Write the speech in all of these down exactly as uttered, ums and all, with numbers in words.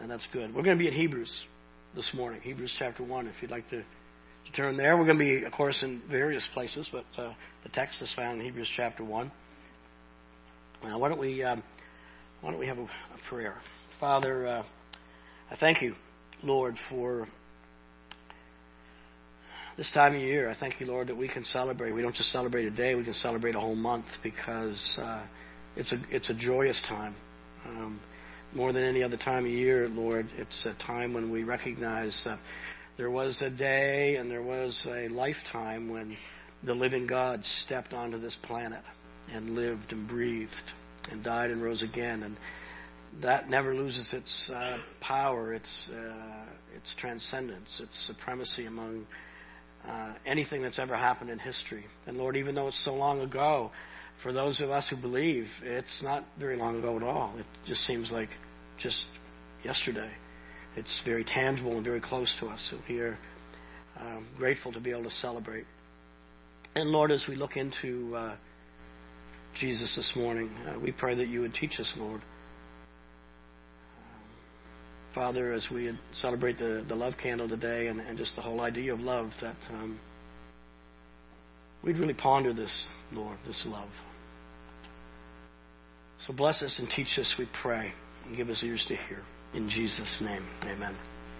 and that's good. We're going to be in Hebrews this morning, Hebrews chapter one, if you'd like to, to turn there. We're going to be, of course, in various places, but uh, the text is found in Hebrews chapter one. Now, why don't we um, why don't we have a, a prayer? Father, uh, I thank you, Lord, for this time of year. I thank you, Lord, that we can celebrate. We don't just celebrate a day; we can celebrate a whole month, because uh, it's a it's a joyous time. Um, more than any other time of year, Lord, it's a time when we recognize that there was a day and there was a lifetime when the living God stepped onto this planet and lived and breathed and died and rose again, and that never loses its uh, power, its uh, its transcendence, its supremacy among uh, anything that's ever happened in history. And Lord, even though it's so long ago, for those of us who believe, it's not very long ago at all. It just seems like just yesterday. It's very tangible and very close to us, and we are um, grateful to be able to celebrate. And Lord, as we look into uh, Jesus this morning, uh, we pray that you would teach us, Lord. Um, Father, as we celebrate the, the love candle today, and, and just the whole idea of love, that um, we'd really ponder this, Lord, this love. So bless us and teach us, we pray, and give us ears to hear. In Jesus' name, amen.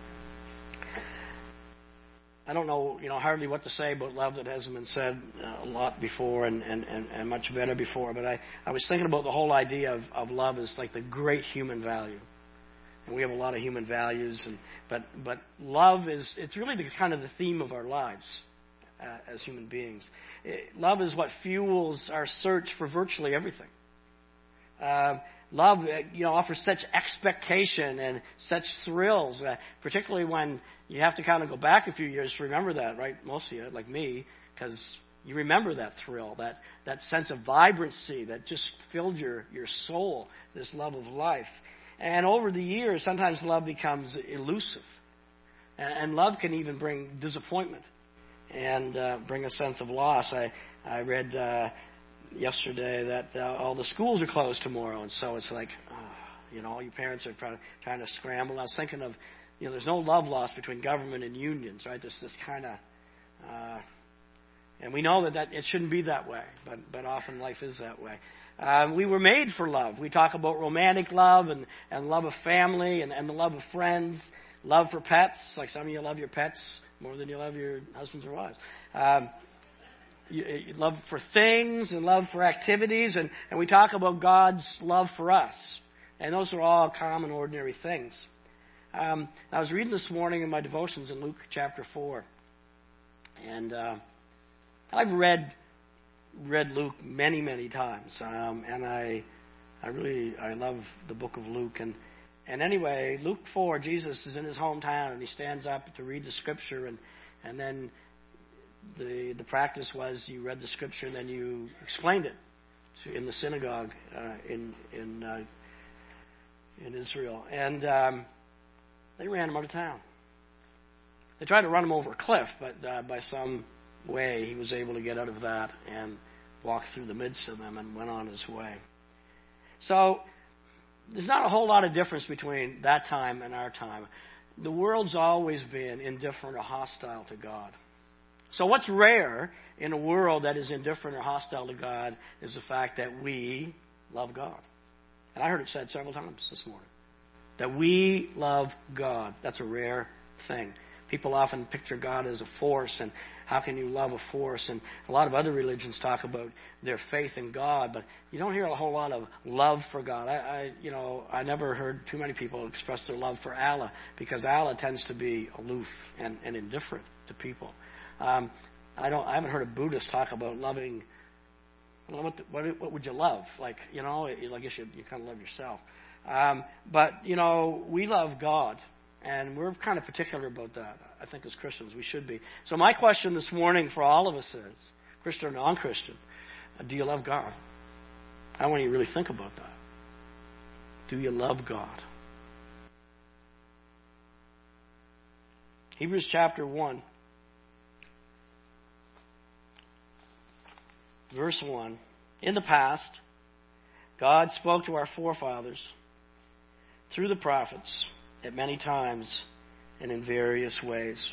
I don't know, you know, hardly what to say about love that hasn't been said uh, a lot before and, and, and, and much better before. But I, I was thinking about the whole idea of, of love as like the great human value. And we have a lot of human values, and but but love is, it's really the kind of the theme of our lives uh, as human beings. It, love is what fuels our search for virtually everything. Uh, love, uh, you know, offers such expectation and such thrills, uh, particularly when you have to kind of go back a few years to remember that, right? Most of you, like me, because you remember that thrill, that, that sense of vibrancy that just filled your, your soul, this love of life. And over the years, sometimes love becomes elusive. And, and love can even bring disappointment and uh, bring a sense of loss. I, I read uh, yesterday that uh, all the schools are closed tomorrow, and so it's like, uh, you know, all you parents are trying to, trying to scramble. I was thinking of, you know, there's no love lost between government and unions, right? There's this kind of, uh, and we know that, that it shouldn't be that way, but but often life is that way. Um, we were made for love. We talk about romantic love and, and love of family and, and the love of friends, love for pets. Like some of you love your pets more than you love your husbands or wives. Um, you, you love for things and love for activities. And, and we talk about God's love for us. And those are all common, ordinary things. Um, I was reading this morning in my devotions in Luke chapter four. And uh, I've read... read Luke many, many times, um, and I, I really, I love the book of Luke. And and anyway, Luke four, Jesus is in his hometown, and he stands up to read the scripture, and and then the the practice was you read the scripture and then you explained it to, in the synagogue uh, in in uh, in Israel, and um, they ran him out of town. They tried to run him over a cliff, but uh, by some way he was able to get out of that and walk through the midst of them and went on his way. So there's not a whole lot of difference between that time and our time. The world's always been indifferent or hostile to God. So what's rare in a world that is indifferent or hostile to God is the fact that we love God. And I heard it said several times this morning, that we love God. That's a rare thing. People often picture God as a force, and how can you love a force? And a lot of other religions talk about their faith in God, but you don't hear a whole lot of love for God. I, I you know, I never heard too many people express their love for Allah, because Allah tends to be aloof and, and indifferent to people. Um, I don't. I haven't heard a Buddhist talk about loving. What, what, what would you love? Like, you know, I guess you, you kind of love yourself. Um, but you know, we love God. And we're kind of particular about that, I think, as Christians. We should be. So my question this morning for all of us is, Christian or non-Christian, do you love God? I want you to really think about that. Do you love God? Hebrews chapter one, verse one. In the past, God spoke to our forefathers through the prophets at many times and in various ways.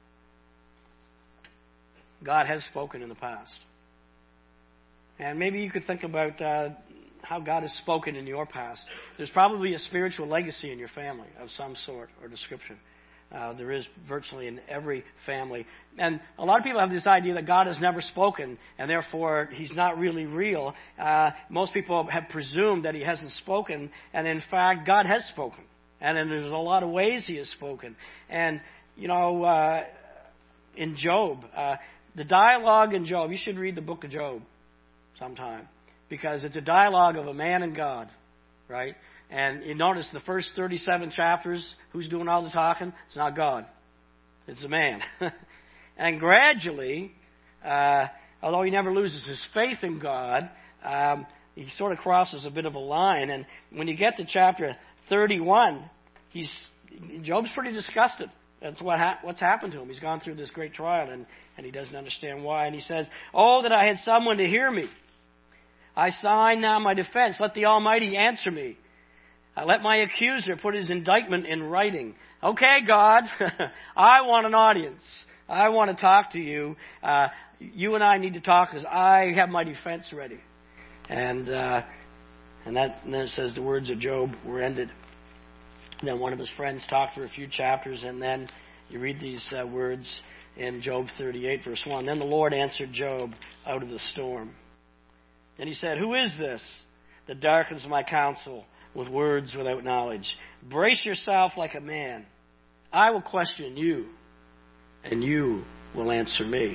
God has spoken in the past. And maybe you could think about uh, how God has spoken in your past. There's probably a spiritual legacy in your family of some sort or description. Uh, there is virtually in every family. And a lot of people have this idea that God has never spoken, and therefore He's not really real. Uh, most people have presumed that He hasn't spoken, and in fact, God has spoken. And then there's a lot of ways He has spoken. And, you know, uh, in Job, uh, the dialogue in Job, you should read the book of Job sometime, because it's a dialogue of a man and God, right? And you notice the first thirty-seven chapters, who's doing all the talking? It's not God. It's the man. And gradually, uh, although he never loses his faith in God, um, he sort of crosses a bit of a line. And when you get to chapter thirty-one, he's Job's pretty disgusted. That's what ha- what's happened to him. He's gone through this great trial, and, and he doesn't understand why. And he says, "Oh, that I had someone to hear me. I sign now my defense. Let the Almighty answer me. I let my accuser put his indictment in writing." Okay, God, I want an audience. I want to talk to you. Uh, you and I need to talk because I have my defense ready. And uh, and, that, and then it says the words of Job were ended. And then one of his friends talked for a few chapters, and then you read these uh, words in Job thirty-eight, verse one. Then the Lord answered Job out of the storm. And He said, "Who is this that darkens my counsel with words without knowledge? Brace yourself like a man. I will question you, and you will answer me."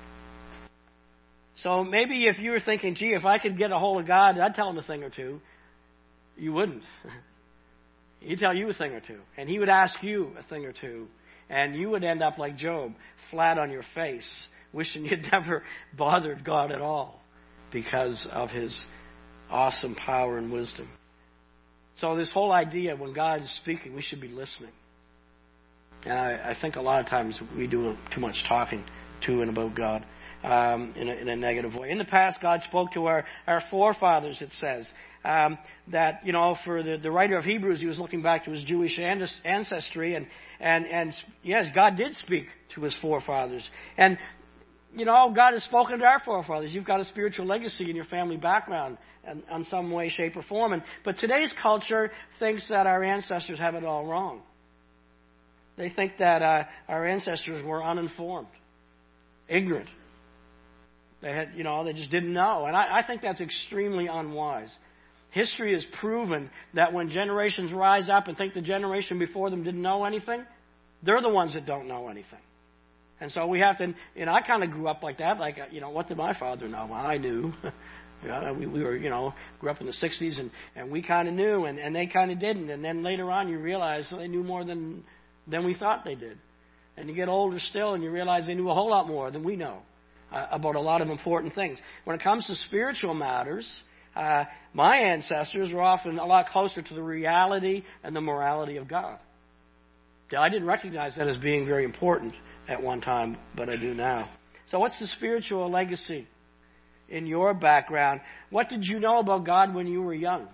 So maybe if you were thinking, gee, if I could get a hold of God, I'd tell Him a thing or two. You wouldn't. He'd tell you a thing or two. And He would ask you a thing or two. And you would end up like Job, flat on your face, wishing you'd never bothered God at all because of His awesome power and wisdom. So this whole idea, when God is speaking, we should be listening. And I, I think a lot of times we do too much talking to and about God um, in, a, in a negative way. In the past, God spoke to our, our forefathers, it says. Um, that, you know, for the, the writer of Hebrews, he was looking back to his Jewish ancestry. And, and, and yes, God did speak to His forefathers. And, you know, God has spoken to our forefathers. You've got a spiritual legacy in your family background in, in some way, shape, or form. And, but today's culture thinks that our ancestors have it all wrong. They think that uh, our ancestors were uninformed, ignorant. They had, you know, they just didn't know. And I, I think that's extremely unwise. History has proven that when generations rise up and think the generation before them didn't know anything, they're the ones that don't know anything. And so we have to, you know, I kind of grew up like that. Like, you know, what did my father know? Well, I knew. You know, we, we were, you know, grew up in the sixties, and, and we kind of knew, and, and they kind of didn't. And then later on you realize they knew more than, than we thought they did. And you get older still, and you realize they knew a whole lot more than we know uh, about a lot of important things. When it comes to spiritual matters, Uh, my ancestors were often a lot closer to the reality and the morality of God. I didn't recognize that as being very important at one time, but I do now. So what's the spiritual legacy in your background? What did you know about God when you were young?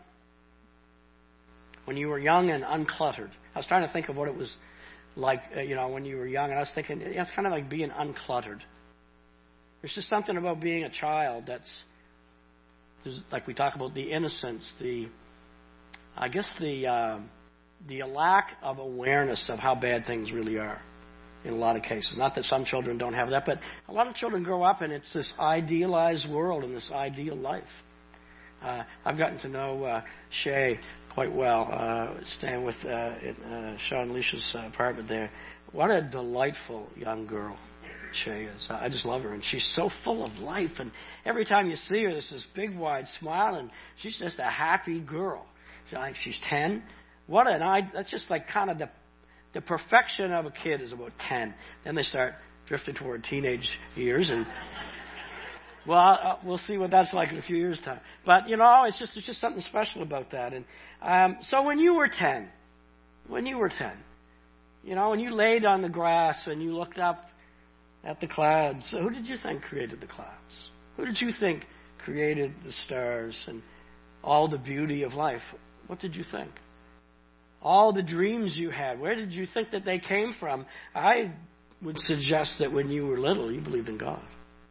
When you were young and uncluttered. I was trying to think of what it was like, uh, you know, when you were young, and I was thinking, yeah, it's kind of like being uncluttered. There's just something about being a child that's, like we talk about the innocence, the, I guess the, uh, the lack of awareness of how bad things really are in a lot of cases. Not that some children don't have that, but a lot of children grow up and it's this idealized world and this ideal life. Uh, I've gotten to know uh, Shay quite well, uh, staying with uh, in, uh, Sean Leish's uh, apartment there. What a delightful young girl Shay is. I just love her, and she's so full of life, and every time you see her, there's this big wide smile, and she's just a happy girl. So I think she's ten. What an I that's just like kind of the the perfection of a kid is about ten. Then they start drifting toward teenage years, and well, uh, we'll see what that's like in a few years' time. But you know, it's just it's just something special about that. And um, so when you were ten, when you were ten, you know, when you laid on the grass and you looked up at the clouds, who did you think created the clouds? Who did you think created the stars and all the beauty of life? What did you think? all the dreams you had, where did you think that they came from? I would suggest that when you were little, you believed in God.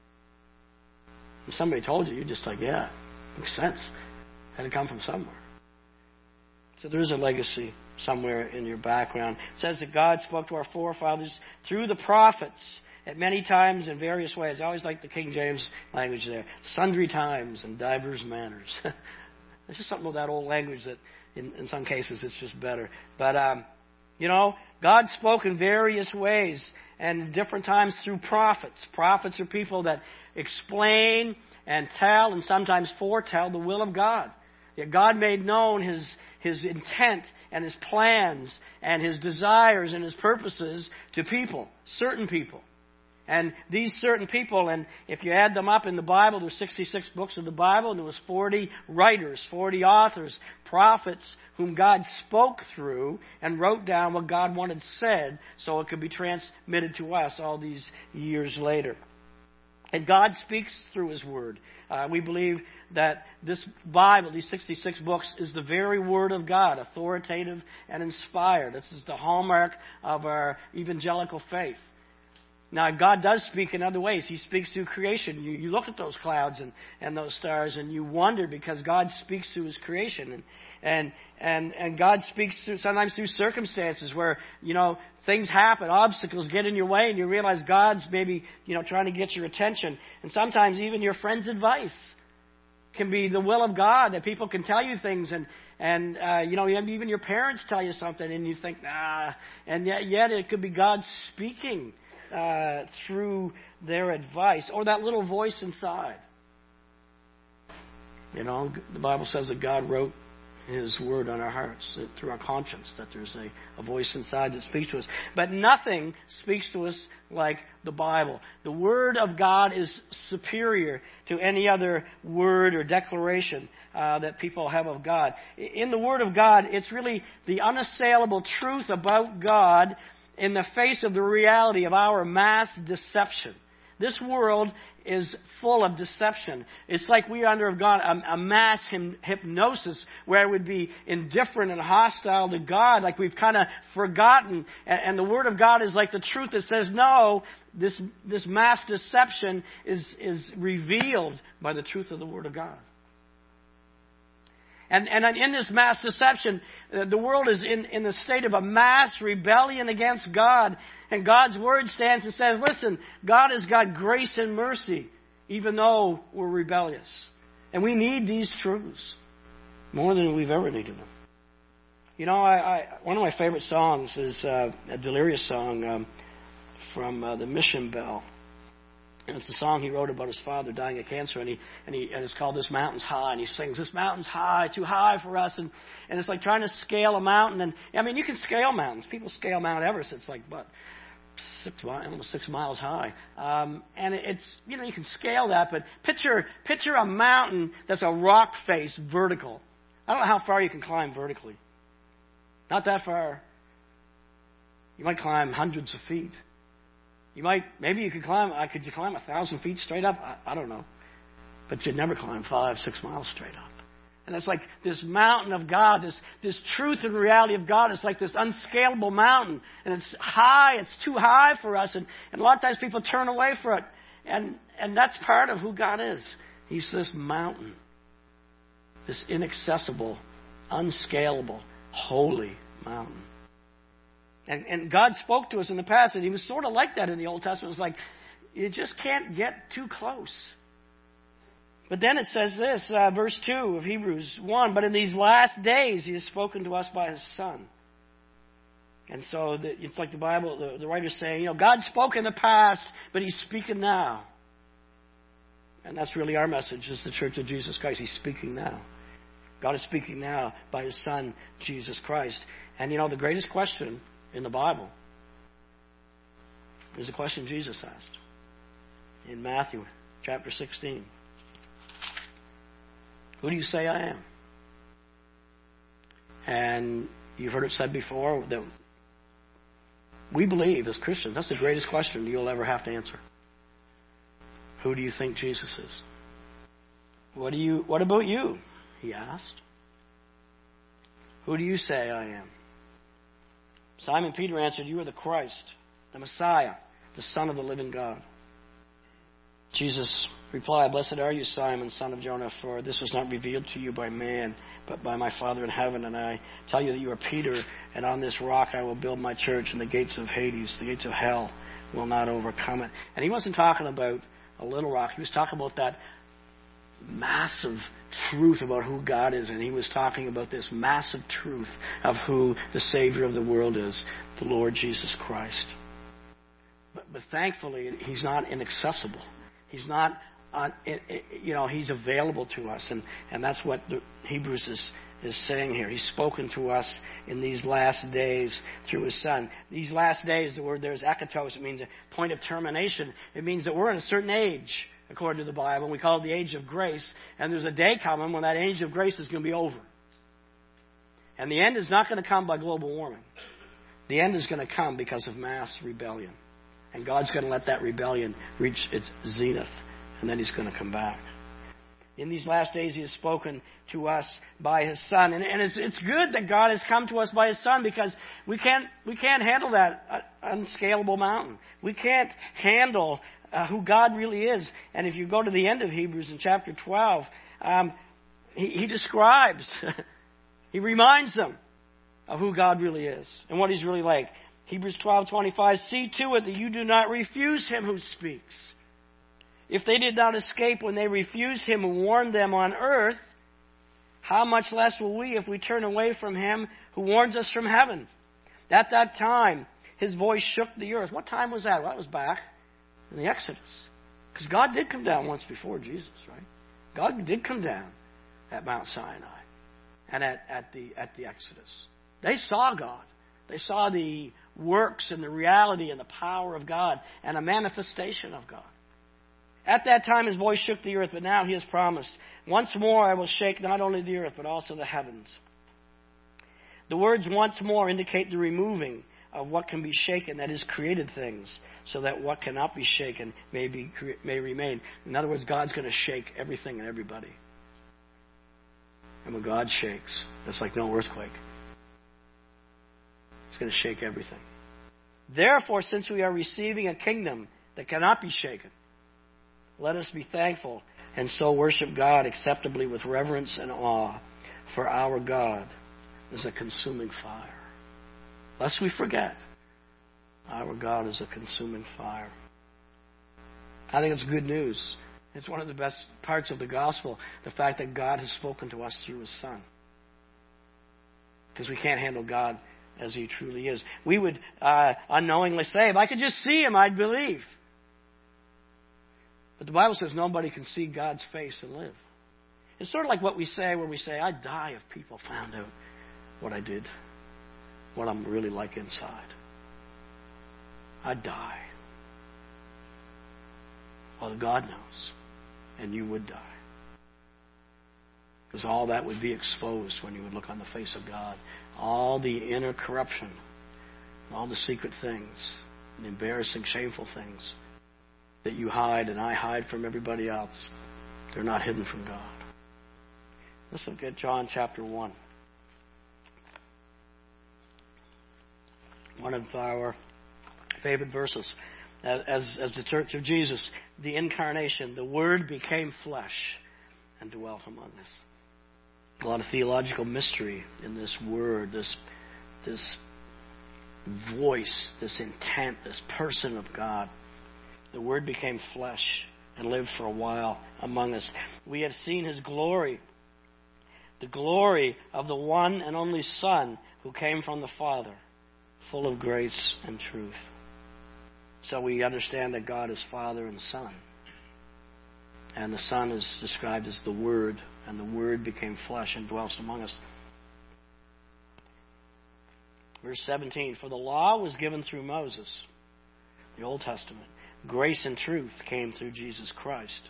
If somebody told you, you're just like, yeah, makes sense. Had to come from somewhere. So there's a legacy somewhere in your background. It says that God spoke to our forefathers through the prophets at many times in various ways. I always like the King James language there. Sundry times and divers manners. There's just something with that old language that in, in some cases it's just better. But, um, you know, God spoke in various ways and different times through prophets. Prophets are people that explain and tell and sometimes foretell the will of God. Yet God made known His His intent and His plans and His desires and His purposes to people, certain people. And these certain people, and if you add them up in the Bible, there's sixty-six books of the Bible, and there was forty writers, forty authors, prophets, whom God spoke through and wrote down what God wanted said so it could be transmitted to us all these years later. And God speaks through His Word. Uh, we believe that this Bible, these sixty-six books, is the very Word of God, authoritative and inspired. This is the hallmark of our evangelical faith. Now, God does speak in other ways. He speaks through creation. You, you look at those clouds and, and those stars and you wonder because God speaks through His creation. And, and, and, and God speaks through, sometimes through circumstances where, you know, things happen, obstacles get in your way and you realize God's maybe, you know, trying to get your attention. And sometimes even your friend's advice can be the will of God, that people can tell you things and, and uh, you know, even your parents tell you something and you think, nah, and yet, yet it could be God speaking Uh, through their advice or that little voice inside. You know, the Bible says that God wrote His Word on our hearts through our conscience, that there's a, a voice inside that speaks to us. But nothing speaks to us like the Bible. The Word of God is superior to any other word or declaration uh, that people have of God. In the Word of God, it's really the unassailable truth about God in the face of the reality of our mass deception. This world is full of deception. It's like we are under a, a mass hypnosis where it would be indifferent and hostile to God, like we've kind of forgotten. And, and the Word of God is like the truth that says, no, this, this mass deception is, is revealed by the truth of the Word of God. And, and in this mass deception, uh, the world is in, in the state of a mass rebellion against God. And God's Word stands and says, listen, God has got grace and mercy, even though we're rebellious. And we need these truths more than we've ever needed them. You know, I, I, one of my favorite songs is uh, a Delirious song um, from uh, the Mission Bell. And it's a song he wrote about his father dying of cancer, and he and he and it's called "This Mountain's High." And he sings, "This mountain's high, too high for us," and and it's like trying to scale a mountain. And I mean, you can scale mountains. People scale Mount Everest. It's like what six almost six miles high, um, and it's you know you can scale that. But picture picture a mountain that's a rock face, vertical. I don't know how far you can climb vertically. Not that far. You might climb hundreds of feet. You might, maybe you could climb, I could you climb a thousand feet straight up? I, I don't know. But you'd never climb five, six miles straight up. And it's like this mountain of God, this, this truth and reality of God is like this unscalable mountain. And it's high, it's too high for us. And, and a lot of times people turn away from it. And, and that's part of who God is. He's this mountain. This inaccessible, unscalable, holy mountain. And, and God spoke to us in the past, and He was sort of like that in the Old Testament. It was like, you just can't get too close. But then it says this, uh, verse two of Hebrews one, but in these last days He has spoken to us by His Son. And so the, it's like the Bible, the, the writer's saying, you know, God spoke in the past, but He's speaking now. And that's really our message as the Church of Jesus Christ. He's speaking now. God is speaking now by His Son, Jesus Christ. And you know, the greatest question in the Bible is a question Jesus asked in Matthew chapter sixteen. Who do you say I am? And you've heard it said before that we believe as Christians that's the greatest question you'll ever have to answer. Who do you think Jesus is? What do you? What about you? He asked. Who do you say I am? Simon Peter answered, "You are the Christ, the Messiah, the Son of the living God." Jesus replied, "Blessed are you, Simon, son of Jonah, for this was not revealed to you by man, but by my Father in heaven. And I tell you that you are Peter, and on this rock I will build my church, and the gates of Hades, the gates of hell, will not overcome it." And he wasn't talking about a little rock. He was talking about that massive truth about who God is, and he was talking about this massive truth of who the Savior of the world is, the Lord Jesus Christ. But, but thankfully, he's not inaccessible. He's not, uh, it, it, you know, he's available to us. And, and that's what the Hebrews is, is saying here. He's spoken to us in these last days through his Son. These last days, the word there is akatos. It means a point of termination. It means that we're in a certain age, according to the Bible. We call it the age of grace. And there's a day coming when that age of grace is going to be over. And the end is not going to come by global warming. The end is going to come because of mass rebellion. And God's going to let that rebellion reach its zenith. And then he's going to come back. In these last days, he has spoken to us by his Son. And, and it's, it's good that God has come to us by his Son, because we can't, we can't handle that uh, unscalable mountain. We can't handle uh, who God really is. And if you go to the end of Hebrews in chapter twelve, um, he, he describes, he reminds them of who God really is and what he's really like. Hebrews twelve twenty-five, "See to it that you do not refuse him who speaks. If they did not escape when they refused him who warned them on earth, how much less will we if we turn away from him who warns us from heaven?" At that time, his voice shook the earth. What time was that? Well, that was back in the Exodus. Because God did come down once before Jesus, right? God did come down at Mount Sinai and at, at, the, at the Exodus. They saw God. They saw the works and the reality and the power of God and a manifestation of God. At that time his voice shook the earth, but now he has promised, "Once more I will shake not only the earth, but also the heavens." The words "once more" indicate the removing of what can be shaken, that is, created things, so that what cannot be shaken may, be, may remain. In other words, God's going to shake everything and everybody. And when God shakes, it's like no earthquake. It's going to shake everything. Therefore, since we are receiving a kingdom that cannot be shaken, let us be thankful and so worship God acceptably with reverence and awe, for our God is a consuming fire. Lest we forget, our God is a consuming fire. I think it's good news. It's one of the best parts of the gospel, the fact that God has spoken to us through his Son. Because we can't handle God as he truly is. We would uh, unknowingly say, if I could just see him, I'd believe. But the Bible says nobody can see God's face and live. It's sort of like what we say when we say, I'd die if people found out what I did, what I'm really like inside. I'd die. Well, God knows, and you would die. Because all that would be exposed when you would look on the face of God. All the inner corruption, all the secret things, and embarrassing, shameful things that you hide and I hide from everybody else, they're not hidden from God. Let's look at John chapter one. One of our favorite verses. As, as the Church of Jesus, the incarnation, the Word became flesh and dwelt among us. A lot of theological mystery in this word, this, this voice, this intent, this person of God. The Word became flesh and lived for a while among us. We have seen his glory, the glory of the one and only Son who came from the Father, full of grace and truth. So we understand that God is Father and Son. And the Son is described as the Word, and the Word became flesh and dwells among us. Verse seventeen, for the law was given through Moses, the Old Testament. Grace and truth came through Jesus Christ.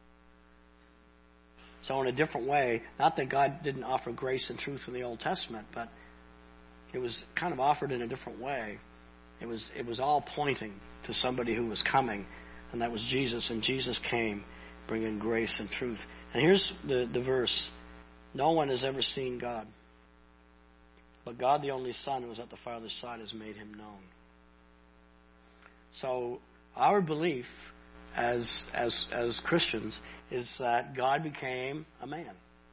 So in a different way, not that God didn't offer grace and truth in the Old Testament, but it was kind of offered in a different way. It was, it was all pointing to somebody who was coming, and that was Jesus. And Jesus came bringing grace and truth. And here's the, the verse. No one has ever seen God. But God, the only Son, who is at the Father's side, has made him known. So our belief as as as Christians is that God became a man,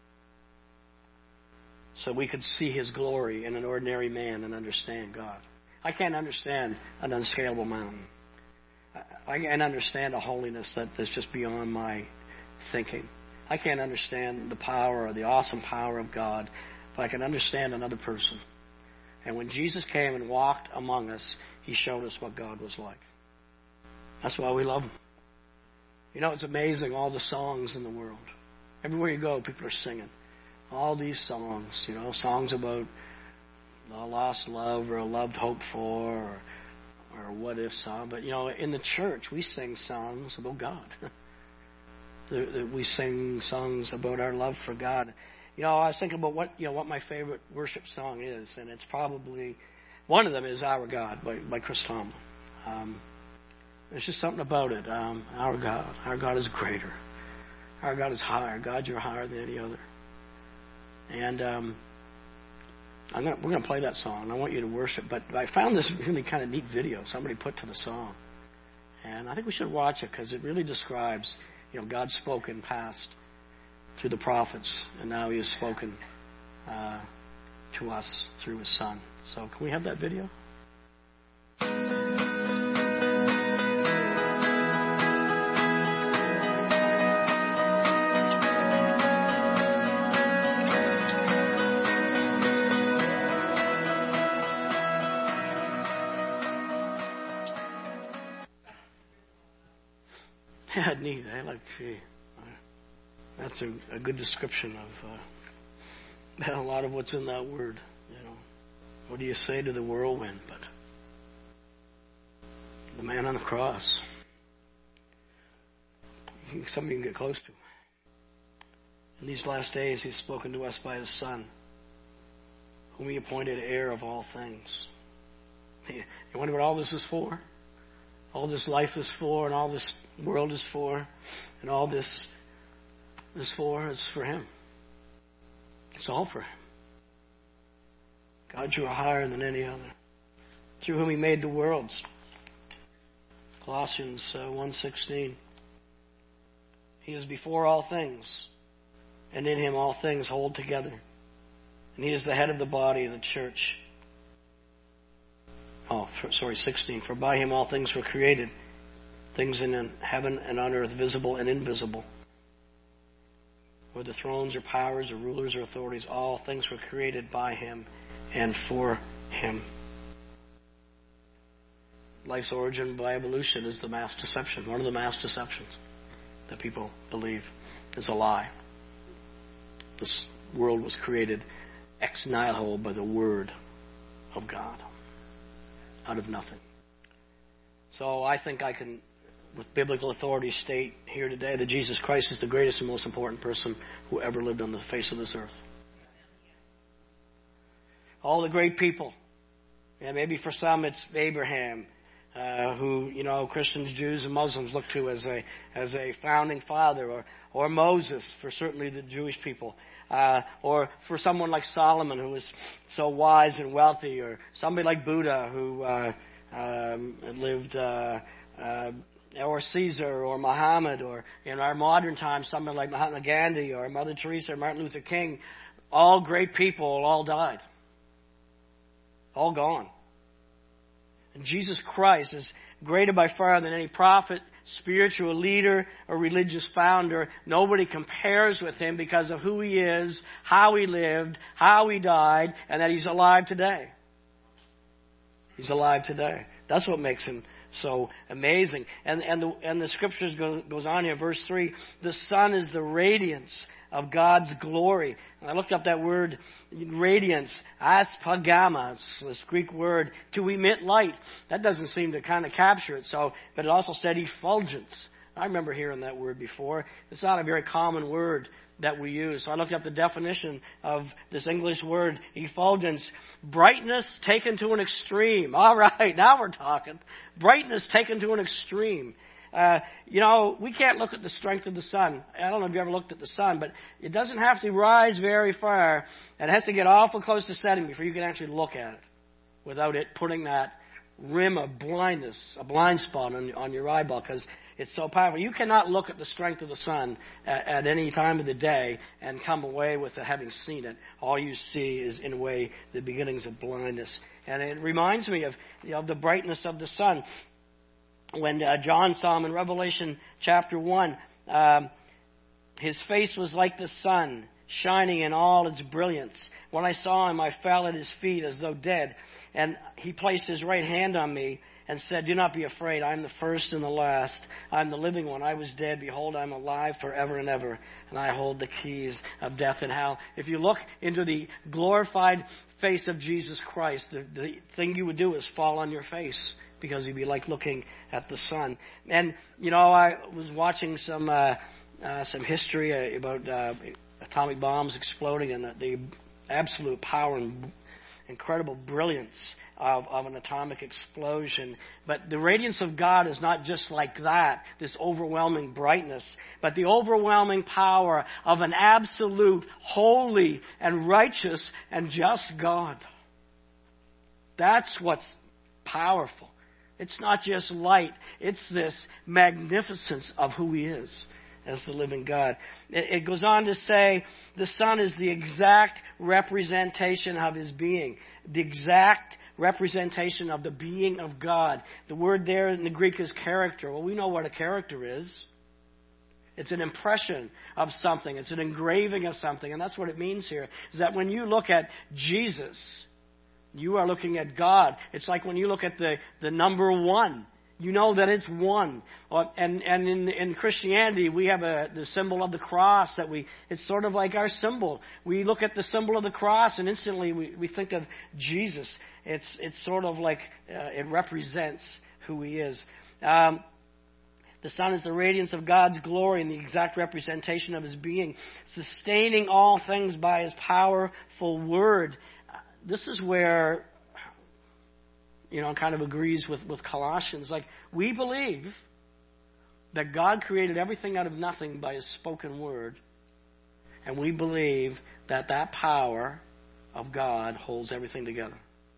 so we could see his glory in an ordinary man and understand God. I can't understand an unscalable mountain. I can't understand a holiness that is just beyond my thinking. I can't understand the power or the awesome power of God, but I can understand another person. And when Jesus came and walked among us, he showed us what God was like. That's why we love him. You know, it's amazing, all the songs in the world. Everywhere you go, people are singing. All these songs, you know, songs about a lost love or a loved hope for, or, or what if song. But, you know, in the church, we sing songs about God. We sing songs about our love for God. You know, I was thinking about what, you know, what my favorite worship song is, and it's probably, one of them is Our God by, by Chris Tomlin. Um, there's just something about it. Um, our God. Our God is greater. Our God is higher. God, you're higher than any other. And um, I'm gonna, we're going to play that song. I want you to worship. But I found this really kind of neat video somebody put to the song. And I think we should watch it because it really describes, you know, God spoke in past through the prophets, and now he has spoken uh, to us through his Son. So can we have that video? Yeah, neat. I like gee, that's a, a good description of uh, a lot of what's in that word. You know, what do you say to the whirlwind? But the man on the cross, somebody you can get close to. In these last days, he's spoken to us by his Son, whom he appointed heir of all things. You wonder what all this is for? All this life is for, and all this world is for, and all this is for, it's for him. It's all for him. God, you are higher than any other, through whom he made the worlds. Colossians uh, one sixteen. He is before all things, and in him all things hold together. And he is the head of the body of the church. Oh, for, sorry, sixteen. For by him all things were created, things in heaven and on earth, visible and invisible. Whether thrones or powers or rulers or authorities, all things were created by him and for him. Life's origin by evolution is the mass deception. One of the mass deceptions that people believe is a lie. This world was created ex nihilo by the Word of God, out of nothing. So I think I can, with biblical authority, state here today that Jesus Christ is the greatest and most important person who ever lived on the face of this earth. All the great people. Yeah, maybe for some it's Abraham, uh, who, you know, Christians, Jews, and Muslims look to as a as a founding father, or or Moses for certainly the Jewish people. Uh, or for someone like Solomon, who was so wise and wealthy, or somebody like Buddha, who uh, um, lived, uh, uh, or Caesar, or Muhammad, or in our modern times, someone like Mahatma Gandhi, or Mother Teresa, or Martin Luther King. All great people, all died. All gone. And Jesus Christ is greater by far than any prophet, spiritual leader, or religious founder. Nobody compares with him because of who he is, how he lived, how he died, and that he's alive today. He's alive today. That's what makes him so amazing. And and the, and the scriptures go, goes on here, verse three, the Son is the radiance of God's glory. And I looked up that word, radiance, aspagama. It's this Greek word, to emit light. That doesn't seem to kind of capture it. So, but it also said effulgence. I remember hearing that word before. It's not a very common word that we use. So I looked up the definition of this English word, effulgence. Brightness taken to an extreme. All right, now we're talking. Brightness taken to an extreme. Uh, you know, we can't look at the strength of the sun. I don't know if you ever looked at the sun, but it doesn't have to rise very far. It has to get awful close to setting before you can actually look at it without it putting that rim of blindness, a blind spot on, on your eyeball, because it's so powerful. You cannot look at the strength of the sun at, at any time of the day and come away with it having seen it. All you see is, in a way, the beginnings of blindness. And it reminds me of, you know, the brightness of the sun. When uh, John saw him in Revelation chapter one, um, his face was like the sun, shining in all its brilliance. When I saw him, I fell at his feet as though dead. And he placed his right hand on me and said, "Do not be afraid. I am the first and the last. I am the living one. I was dead. Behold, I am alive forever and ever. And I hold the keys of death and hell." If you look into the glorified face of Jesus Christ, the, the thing you would do is fall on your face, because you'd be like looking at the sun. And, you know, I was watching some uh, uh, some history about uh, atomic bombs exploding and the, the absolute power and incredible brilliance of, of an atomic explosion. But the radiance of God is not just like that, this overwhelming brightness, but the overwhelming power of an absolute, holy, and righteous, and just God. That's what's powerful. It's not just light. It's this magnificence of who He is as the living God. It, it goes on to say the sun is the exact representation of His being. The exact representation of the being of God. The word there in the Greek is character. Well, we know what a character is. It's an impression of something. It's an engraving of something. And that's what it means here. Is that when you look at Jesus, you are looking at God. It's like when you look at the, the number one. You know that it's one. And and in in Christianity, we have a the symbol of the cross that we, it's sort of like our symbol. We look at the symbol of the cross and instantly we, we think of Jesus. It's it's sort of like uh, it represents who He is. Um, the sun is the radiance of God's glory and the exact representation of His being, sustaining all things by His powerful word. Uh, this is where, you know, kind of agrees with, with Colossians. Like, we believe that God created everything out of nothing by His spoken word. And we believe that that power of God holds everything together.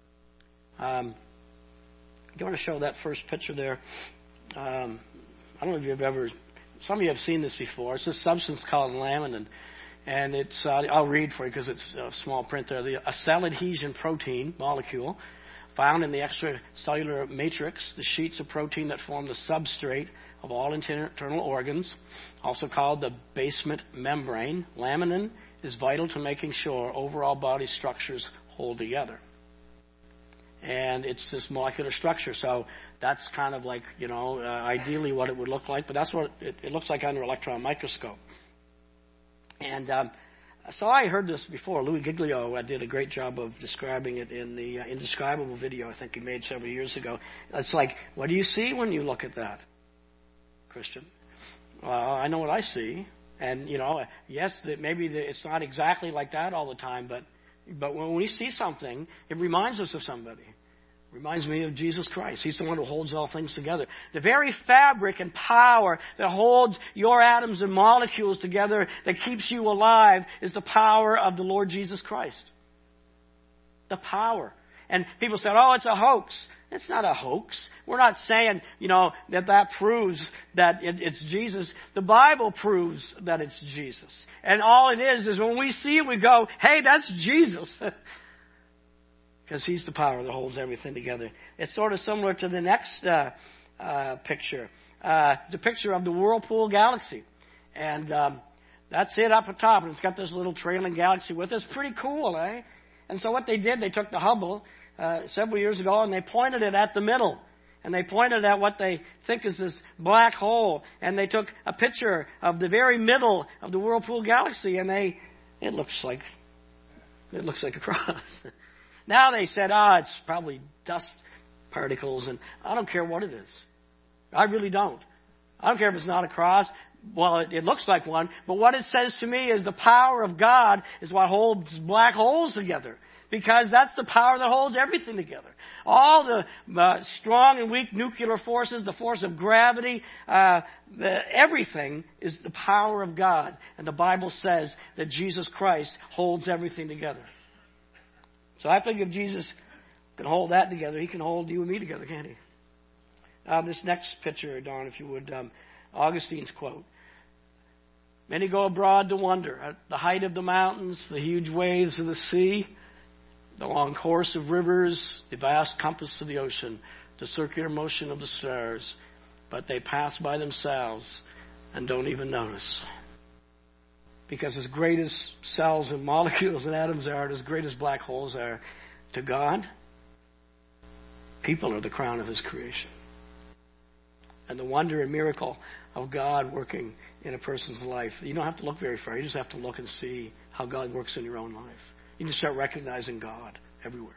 Um, do you want to show that first picture there? Um, I don't know if you've ever, some of you have seen this before. It's a substance called laminin. And it's, uh, I'll read for you because it's a small print there. The, a cell adhesion protein molecule found in the extracellular matrix, the sheets of protein that form the substrate of all internal organs, also called the basement membrane. Laminin is vital to making sure overall body structures hold together. And it's this molecular structure, so that's kind of like, you know, uh, ideally what it would look like, but that's what it, it looks like under an electron microscope. And um, So I heard this before. Louis Giglio uh, did a great job of describing it in the uh, Indescribable video I think he made several years ago. It's like, what do you see when you look at that, Christian? Well, I know what I see. And, you know, yes, that maybe the, it's not exactly like that all the time, but but when we see something, it reminds us of somebody. It reminds me of Jesus Christ. He's the one who holds all things together. The very fabric and power that holds your atoms and molecules together, that keeps you alive, is the power of the Lord Jesus Christ. The power. And people said, oh, it's a hoax. It's not a hoax. We're not saying, you know, that that proves that it, it's Jesus. The Bible proves that it's Jesus. And all it is is when we see it, we go, hey, that's Jesus. Because He's the power that holds everything together. It's sort of similar to the next uh, uh, picture. Uh, it's a picture of the Whirlpool Galaxy. And um, that's it up at top. And it's got this little trailing galaxy with it. It's pretty cool, eh? And so what they did, they took the Hubble uh, several years ago and they pointed it at the middle. And they pointed at what they think is this black hole. And they took a picture of the very middle of the Whirlpool Galaxy. And they, it looks like, it looks like a cross. Now they said, ah, it's probably dust particles. And I don't care what it is. I really don't. I don't care if it's not a cross. Well, it, it looks like one. But what it says to me is the power of God is what holds black holes together. because that's the power that holds everything together. All the uh, strong and weak nuclear forces, the force of gravity, uh, the, everything is the power of God. And the Bible says that Jesus Christ holds everything together. So I think if Jesus can hold that together, he can hold you and me together, can't he? Uh, this next picture, Don, if you would, um, Augustine's quote. Many go abroad to wonder at the height of the mountains, the huge waves of the sea, the long course of rivers, the vast compass of the ocean, the circular motion of the stars. But they pass by themselves and don't even notice. Because as great as cells and molecules and atoms are, as great as black holes are, to God, people are the crown of his creation. And the wonder and miracle of God working in a person's life. You don't have to look very far. You just have to look and see how God works in your own life. You just start recognizing God everywhere.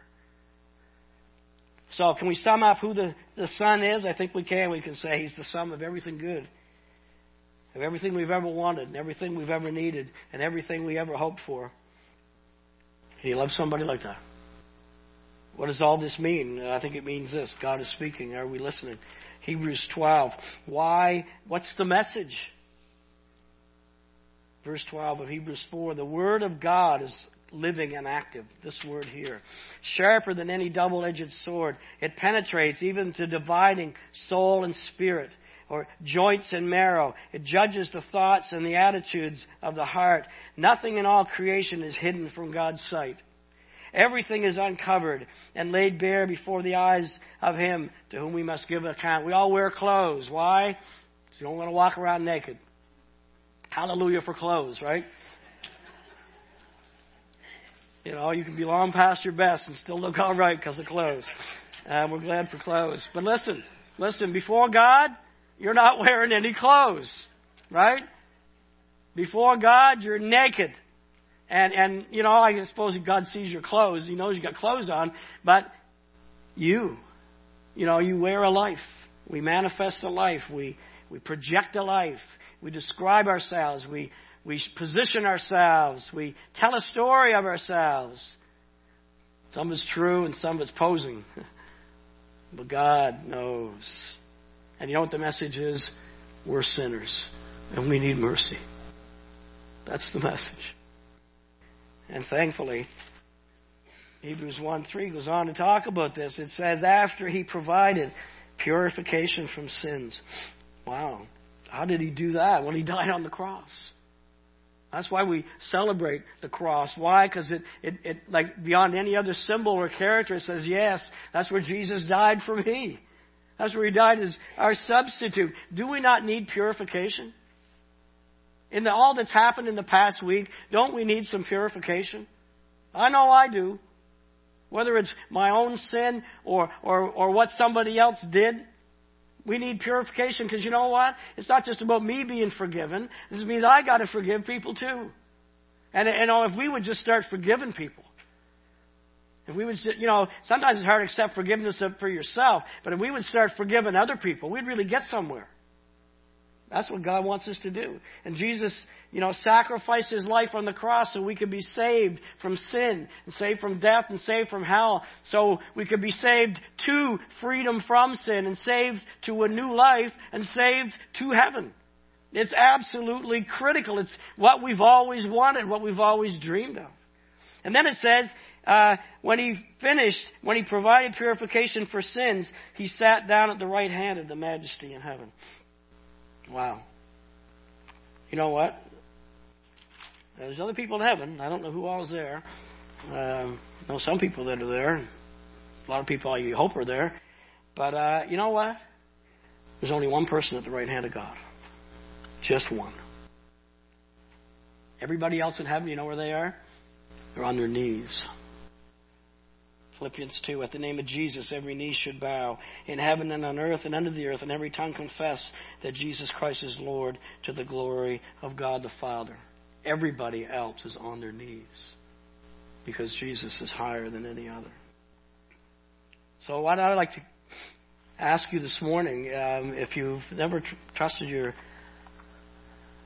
So can we sum up who the, the Son is? I think we can. We can say he's the sum of everything good, of everything we've ever wanted, and everything we've ever needed, and everything we ever hoped for. Can you love somebody like that? What does all this mean? I think it means this. God is speaking. Are we listening? Hebrews twelve. Why? What's the message? Verse twelve of Hebrews four. The Word of God is living and active. This word here. Sharper than any double-edged sword. It penetrates even to dividing soul and spirit, or joints and marrow. It judges the thoughts and the attitudes of the heart. Nothing in all creation is hidden from God's sight. Everything is uncovered and laid bare before the eyes of him to whom we must give an account. We all wear clothes. Why? Because you don't want to walk around naked. Hallelujah for clothes, right? You know, you can be long past your best and still look all right because of clothes. Uh, we're glad for clothes. But listen, listen, before God, you're not wearing any clothes, right? Before God, you're naked. And, and you know, I suppose God sees your clothes. He knows you got clothes on. But you, you know, you wear a life. We manifest a life. We, we project a life. We describe ourselves. We, we position ourselves. We tell a story of ourselves. Some is true and some is posing. But God knows. And you know what the message is? We're sinners. And we need mercy. That's the message. And thankfully, Hebrews one three goes on to talk about this. It says, after he provided purification from sins. Wow. How did he do that? When he died on the cross. That's why we celebrate the cross. Why? Because it, it, it, like beyond any other symbol or character, it says, yes, that's where Jesus died for me. That's where he died as our substitute. Do we not need purification? In the, all that's happened in the past week, don't we need some purification? I know I do. Whether it's my own sin or, or, or what somebody else did, we need purification because you know what? It's not just about me being forgiven. This means I got to forgive people too. And you know, if we would just start forgiving people, if we would, you know, sometimes it's hard to accept forgiveness for yourself, but if we would start forgiving other people, we'd really get somewhere. That's what God wants us to do. And Jesus, you know, sacrificed his life on the cross so we could be saved from sin and saved from death and saved from hell. So we could be saved to freedom from sin and saved to a new life and saved to heaven. It's absolutely critical. It's what we've always wanted, what we've always dreamed of. And then it says, uh, when he finished, when he provided purification for sins, he sat down at the right hand of the Majesty in heaven. Wow. You know what? There's other people in heaven. I don't know who all is there. Um, I know some people that are there. A lot of people I hope are there. But uh, you know what? There's only one person at the right hand of God. Just one. Everybody else in heaven, you know where they are? They're on their knees. Philippians two, at the name of Jesus, every knee should bow in heaven and on earth and under the earth, and every tongue confess that Jesus Christ is Lord to the glory of God the Father. Everybody else is on their knees because Jesus is higher than any other. So what I'd like to ask you this morning, um, if you've never tr- trusted your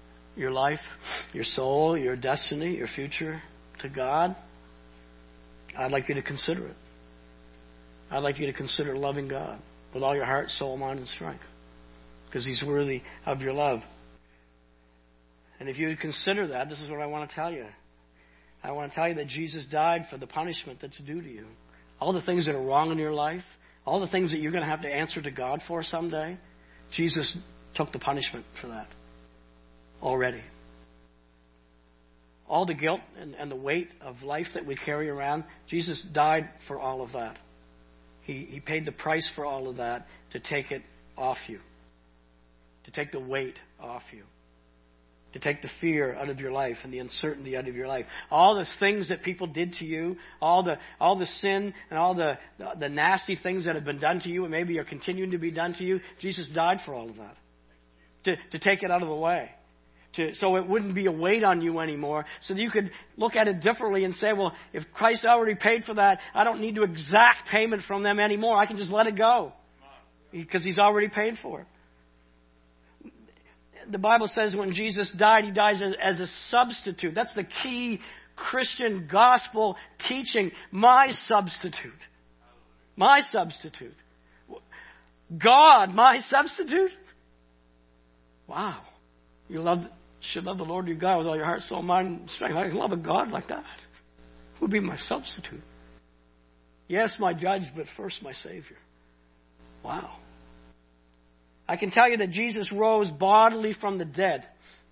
your life, your soul, your destiny, your future to God, I'd like you to consider it. I'd like you to consider loving God with all your heart, soul, mind, and strength, because He's worthy of your love. And if you would consider that, this is what I want to tell you. I want to tell you that Jesus died for the punishment that's due to you. All the things that are wrong in your life, all the things that you're going to have to answer to God for someday, Jesus took the punishment for that already. All the guilt and, and the weight of life that we carry around, Jesus died for all of that. He, he paid the price for all of that to take it off you, to take the weight off you, to take the fear out of your life and the uncertainty out of your life. All the things that people did to you, all the all the sin and all the, the, the nasty things that have been done to you and maybe are continuing to be done to you, Jesus died for all of that, to, to take it out of the way. To, so it wouldn't be a weight on you anymore, so that you could look at it differently and say, well, if Christ already paid for that, I don't need to exact payment from them anymore. I can just let it go because He's already paid for it. The Bible says when Jesus died, He dies as, as a substitute. That's the key Christian gospel teaching. My substitute. My substitute. God, my substitute? Wow. You love, should love the Lord your God with all your heart, soul, mind, and strength. I can love a God like that. Who would be my substitute? Yes, my judge, but first my Savior. Wow. I can tell you that Jesus rose bodily from the dead.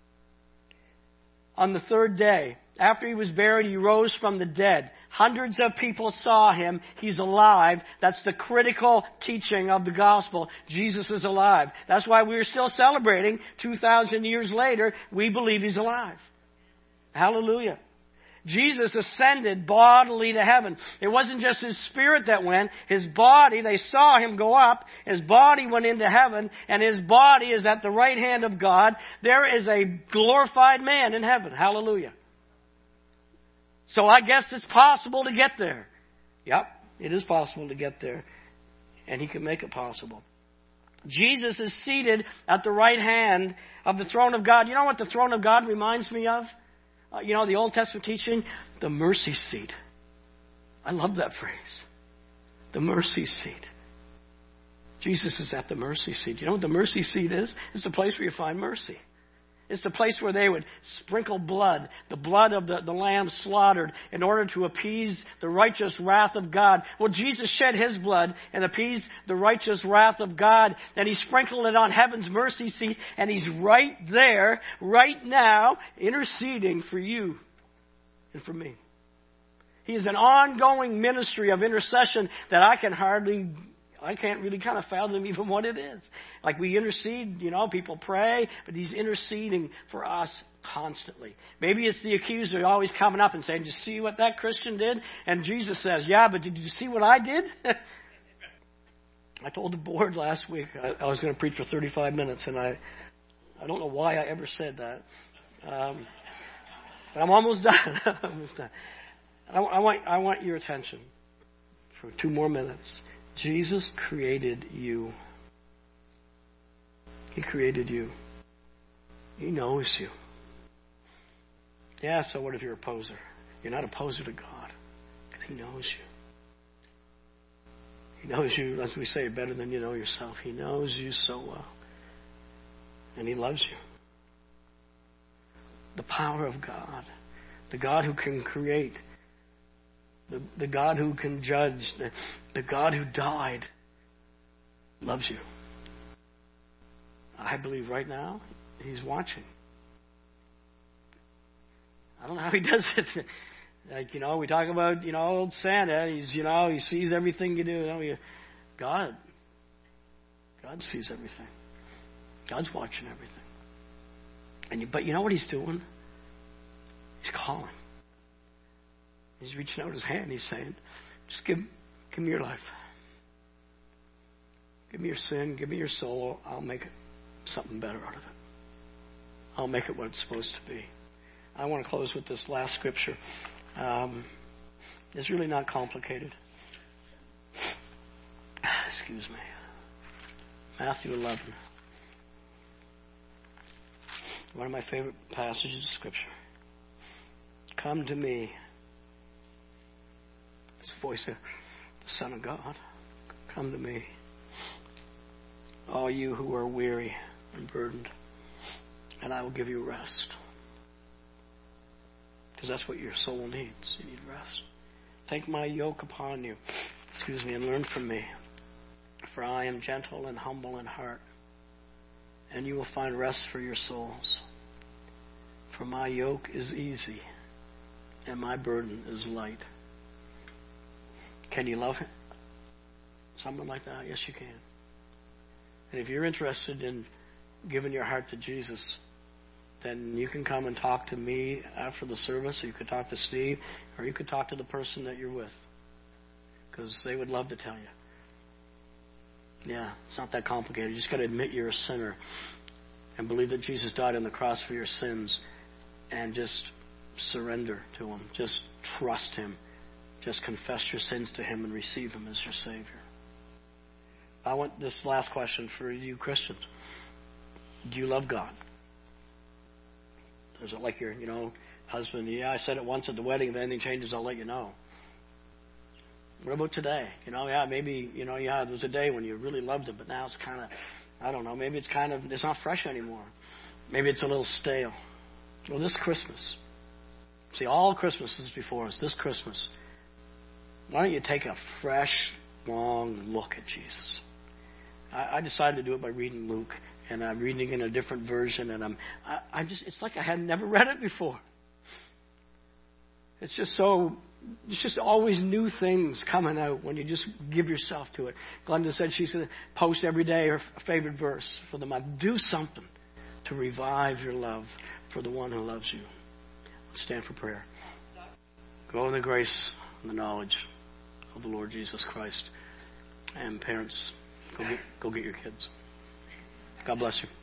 On the third day, after He was buried, He rose from the dead. Hundreds of people saw Him. He's alive. That's the critical teaching of the gospel. Jesus is alive. That's why we're still celebrating two thousand years later. We believe He's alive. Hallelujah. Jesus ascended bodily to heaven. It wasn't just His spirit that went. His body, they saw Him go up. His body went into heaven, and His body is at the right hand of God. There is a glorified man in heaven. Hallelujah. So I guess it's possible to get there. Yep, it is possible to get there. And He can make it possible. Jesus is seated at the right hand of the throne of God. You know what the throne of God reminds me of? Uh, you know, the Old Testament teaching, the mercy seat. I love that phrase. The mercy seat. Jesus is at the mercy seat. You know what the mercy seat is? It's the place where you find mercy. It's the place where they would sprinkle blood, the blood of the, the lamb slaughtered, in order to appease the righteous wrath of God. Well, Jesus shed His blood and appeased the righteous wrath of God, and He sprinkled it on heaven's mercy seat, and He's right there, right now, interceding for you and for me. He is an ongoing ministry of intercession that I can hardly I can't really kind of fathom even what it is. Like we intercede, you know, people pray, but He's interceding for us constantly. Maybe it's the accuser always coming up and saying, did you see what that Christian did? And Jesus says, yeah, but did you see what I did? I told the board last week I, I was going to preach for thirty-five minutes, and I, I don't know why I ever said that. Um, but I'm almost done. I'm almost done. I, I want, I want your attention for two more minutes. Jesus created you. He created you. He knows you. Yeah, so what if you're a poser? You're not a poser to God, because He knows you. He knows you, as we say, better than you know yourself. He knows you so well. And He loves you. The power of God. The God who can create. The, the God who can judge, the, the God who died, loves you. I believe right now He's watching. I don't know how He does it. Like, you know, we talk about, you know, old Santa. He's, you know, He sees everything you do. You know, you, God, God sees everything. God's watching everything. And you, but you know what He's doing? He's calling. He's reaching out His hand. He's saying, just give, give me your life. Give me your sin. Give me your soul. I'll make it something better out of it. I'll make it what it's supposed to be. I want to close with this last scripture. Um, it's really not complicated. Excuse me. Matthew eleven. One of my favorite passages of Scripture. Come to me, It's the voice of the Son of God. Come to me, all you who are weary and burdened, and I will give you rest. Because that's what your soul needs. You need rest. Take my yoke upon you, excuse me, and learn from me. For I am gentle and humble in heart, and you will find rest for your souls. For my yoke is easy, and my burden is light. Can you love him? Someone like that? Yes, you can. And if you're interested in giving your heart to Jesus, then you can come and talk to me after the service, or you could talk to Steve, or you could talk to the person that you're with, because they would love to tell you. Yeah, it's not that complicated. You just got to admit you're a sinner and believe that Jesus died on the cross for your sins, and just surrender to him. Just trust him. Just confess your sins to him and receive him as your Savior. I want this last question for you Christians. Do you love God? Is it like your, you know, husband? Yeah, I said it once at the wedding. If anything changes, I'll let you know. What about today? You know, yeah, maybe, you know, yeah, there was a day when you really loved it, but now it's kind of, I don't know, maybe it's kind of, it's not fresh anymore. Maybe it's a little stale. Well, this Christmas, see, all Christmas is before us. This Christmas, why don't you take a fresh, long look at Jesus? I, I decided to do it by reading Luke, and I'm reading in a different version, and I'm, I, I'm just, it's like I had never read it before. It's just so, it's just always new things coming out when you just give yourself to it. Glenda said she's going to post every day her favorite verse for the month. Do something to revive your love for the one who loves you. Let's stand for prayer. Go in the grace and the knowledge of the Lord Jesus Christ. And parents, go get, go get your kids. God bless you.